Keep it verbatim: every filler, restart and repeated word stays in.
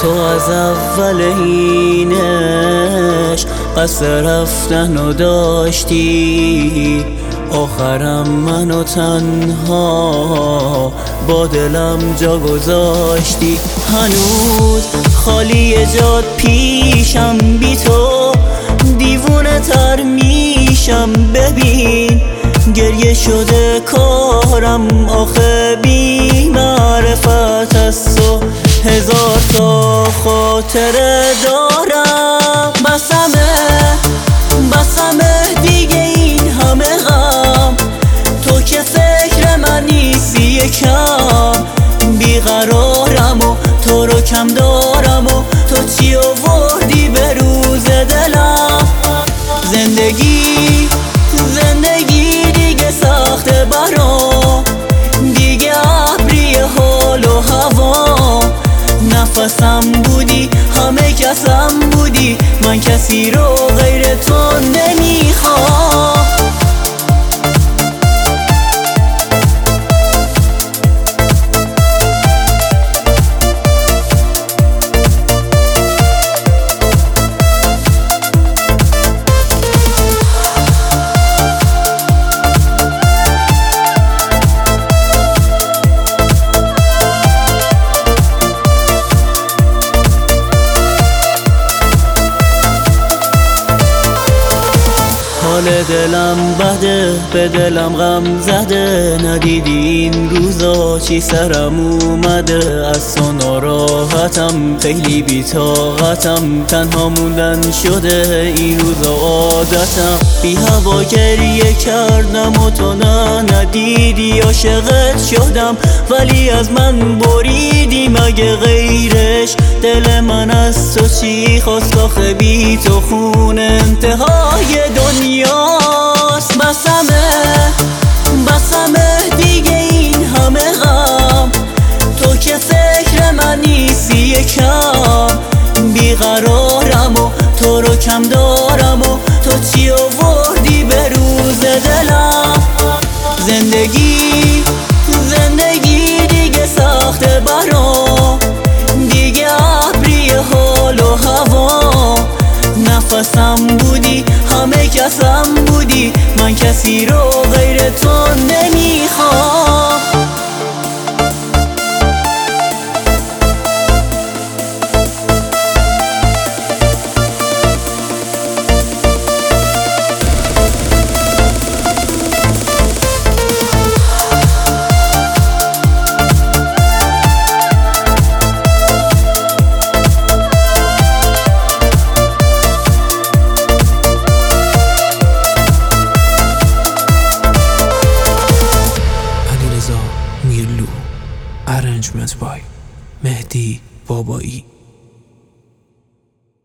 تو از اول اینش قصد رفتن داشتی، آخرم منو تنها با دلم جا گذاشتی. هنوز خالی جاد پیشم، بی تو دیوونه تر میشم. ببین گریه شده کارم، آخه بی معرفت از تو هزار تا خاطره دارم. بسمه بسمه دیگه این همه غم، تو که فکر من نیستی یکم. بیقرارم و تو رو کم دارم و تو چی آوردی به روز دلم. زندگی زندگی دیگه سخته برام، دیگه ابری حال و هوا. نفسم بودی همه کسم بودی، من کسی رو غیر تو نمیخوام. حال دلم بده، به دلم غم زده. ندیدی این روزا چی سرم اومده؟ از تو ناراحتم، خیلی بی‌طاقتم. تنها موندن شده این روزا عادتم. بی هوا گریه کردم و تو نه ندیدی. عاشقت شدم ولی از من بریدی، مگه غیرش دل من از تو چی خواست؟ آخه بی تو خون انتهای دنیاست. بسمه بسمه دیگه این همه غم، تو که فکر من نیستی یکم. بیقرارم و تو رو کم دارم و تو چی آوردی به روز دلم. زندگی زندگی دیگه سخته برام، دیگه ابری حال و هوا. نفسم بودی همه کسم بودی، من کسی رو غیر تو نمیخوام. Arrangement by مهدی بابایی.